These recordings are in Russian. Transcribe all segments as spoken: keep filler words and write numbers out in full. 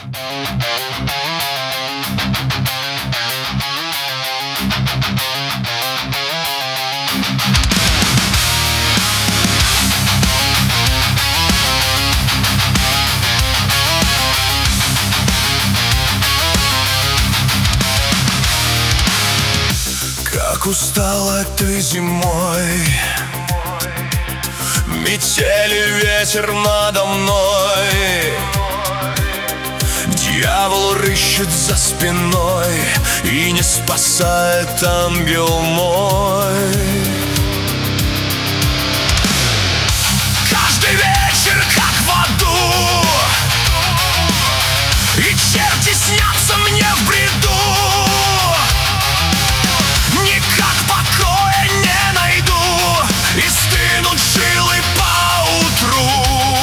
Как устала ты зимой, метели ветер надо мной. Дьявол рыщет за спиной и не спасает ангел мой. Каждый вечер как в аду, и черти снятся мне в бреду. Никак покоя не найду, и стынут жилы поутру.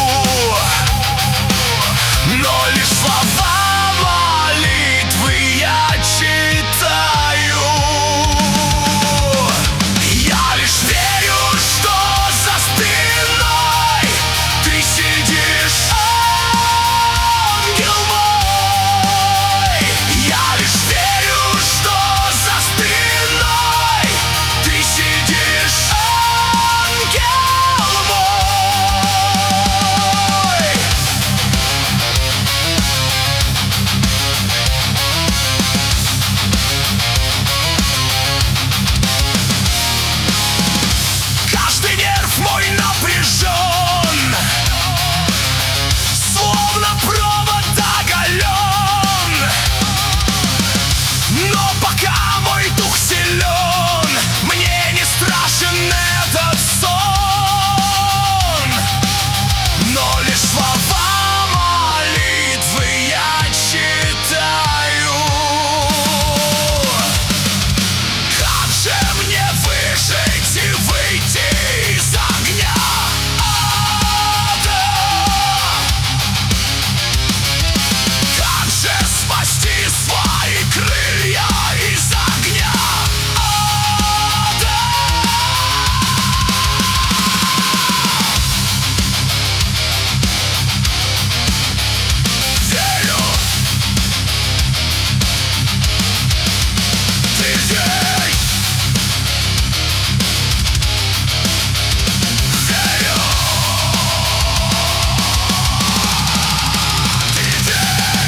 Но лишь слова молитвы я читаю. Я лишь верю, что за спиной ты сидишь, ангел мой. Я лишь верю, что за спиной ты сидишь, ангел мой. Каждый нерв мой напряжен, словно провод оголен. Но пока мой дух силен, мне не страшен этот сон. Но лишь слова молитвы я читаю. Как же мне выжить и выйти из огня ада? Как же спасти свои крылья из огня ада? Верю, ты здесь. Верю, ты здесь.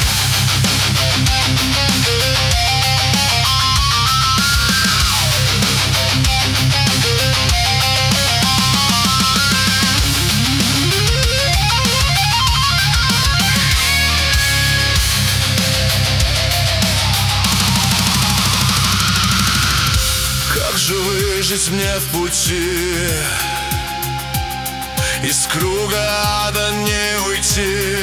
Как же выжить мне в пути? Из круга ада не уйти.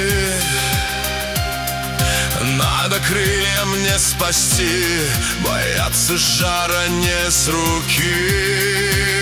Надо крылья мне спасти, бояться жара не с руки.